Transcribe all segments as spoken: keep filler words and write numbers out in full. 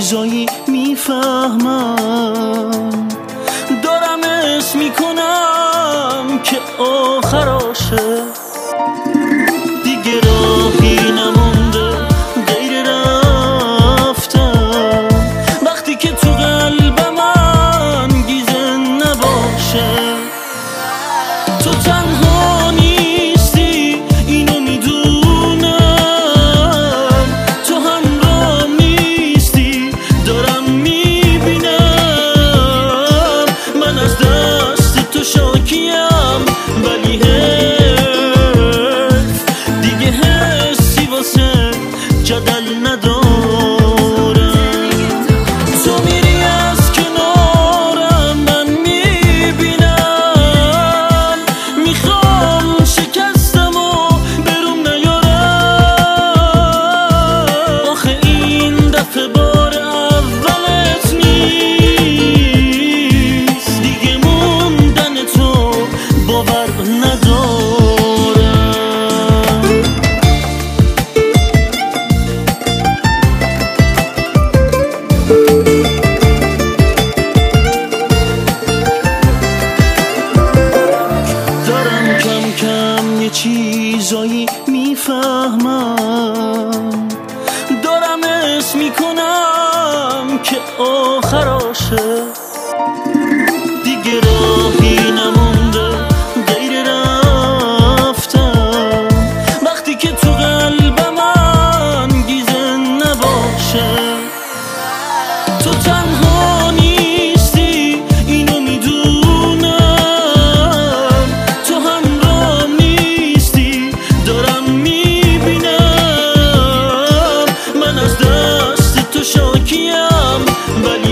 چیزایی میفهمم، دارم اسم میکنم که آخراشه. دیگه راهی نمونده غیر رفتم، وقتی که تو قلب من گیزه نباشه. تو تنها نیستی اینو میدونم، تو همراهم نیستی دارم میبینم. من از دست تو شاکیم ولی حیف دیگه حسی واسه جدل ندارم. تو میری از کنارم من میبینم، میخوام شکستم و بروم نیارم. آخه این دفعه بار اولت نیست، دیگه موندن تو باور ندارم. دارم کم کم یه چیزایی میفهمم، دارم اسم میکنم که آخراشه. دیگه راهی نمونده غیر رفتم، وقتی که تو قلب من گیزه نباشه. تو تنها نیستی اینو میدونم، تو همراهم نیستی دارم میبینم. من از دست تو شاکیم ولی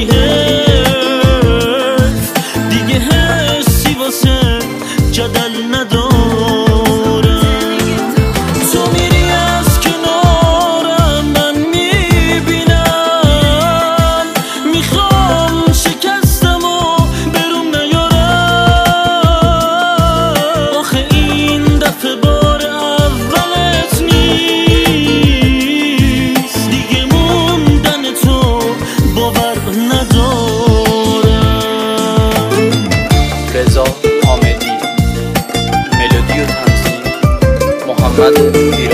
حیف دیگه حسی واسه جدل ندارم. تو میری از کنارم من میبینم، میخوام شکستم و بروم نیارم. آخه این دفعه بار اولت نیست، دیگه موندن تو باور ندارم. رضا حامدی، ملودی و تنظیم محمد